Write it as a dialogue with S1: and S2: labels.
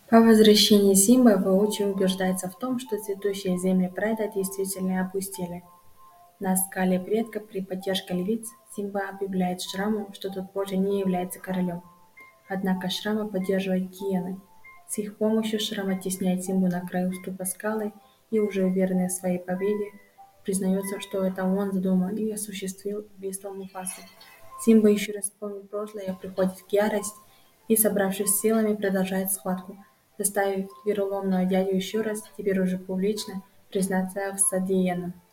S1: По возвращении Симбы воочию убеждается в том, что цветущие земли Прайда действительно опустели. На скале предка при поддержке львиц Симба объявляет Шраму, что тот больше не является королем. Однако Шрама поддерживает гиены. С их помощью Шрам оттесняет Симбу на край уступа скалы и, уже уверенный в своей победе, признается, что это он задумал и осуществил убийство Муфасы. Симба, еще раз вспомнив прошлое, приходит в ярость и, собравшись силами, продолжает схватку, заставив вероломного дядю еще раз, теперь уже публично, признаться в содеянном.